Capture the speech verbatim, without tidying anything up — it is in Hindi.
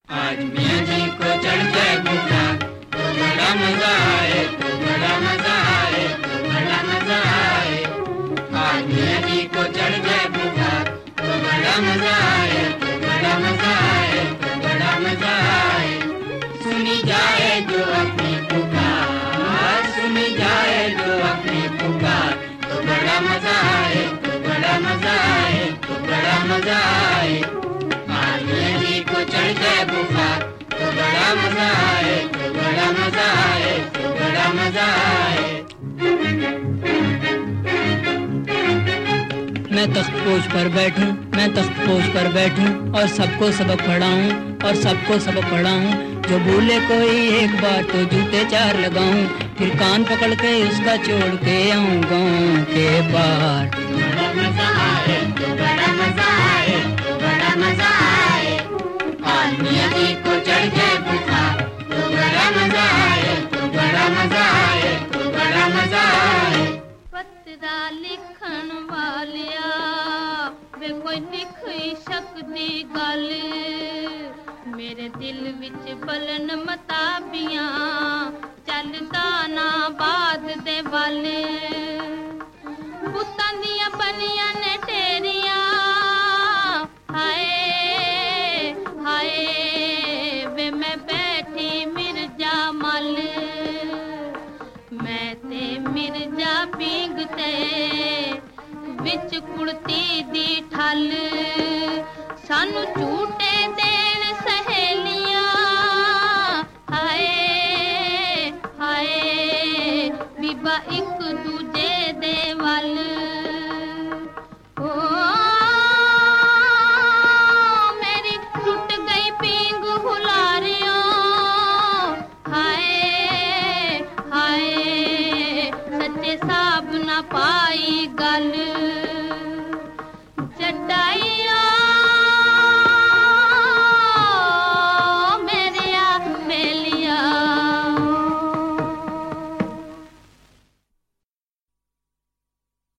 आज मियां जी को चढ़ जाए बुखार तो बड़ा मजा आए, तो बड़ा मजा आए, तो बड़ा मजा आए। आज मियां जी को चढ़ जाए बुखार तो बड़ा मजा आए, तो बड़ा मजा आए, तो बड़ा मजा आए। सुनी जाए जो अपनी पुकार, सुनी जाए जो अपनी पुकार, तो बड़ा मजा आए, तो बड़ा मजा आए, तो बड़ा मजा आए। आज मियां जी को चढ़ जाए बुखार तो बड़ा मजा आए, तो बड़ा मजा आए, तो बड़ा मजा आए। मैं तख्तपोश पर बैठूं, मैं तख्तपोश पर बैठूं और सबको सबक पढ़ाऊं, और सबको सबक पढ़ाऊं। जो भूले कोई एक बार तो जूते चार लगाऊं, फिर कान पकड़ के उसका छोड़ के आऊं गाँव के पार। बड़ा मजा आए, तो बड़ा मजा आए, तो बड़ा मजा आए। आज मियां जी को चढ़ जाए बुखार तो बड़ा मजा आए, तो बड़ा मजा आए, तो बड़ा मजा आए। पत्रा लिखण वालिया वे कोई लिखी सकदी गल, मेरे दिल विच बलन मताबियां चलदा ना बाद दे वाले। बुतां दियां बनियां ने टेरियां हाय हाय वे मैं बैठी मिर्जा मल, मैं ते मिर्जा पींगते विच कुड़ती दी ठल। सानू झूठे देन सहेलियां हाय हाय बीबा एक दूजे दे वल। ओ मेरी टूट गई पींग हुलारियों हाय हाय सच्चे साब ना पाई गल।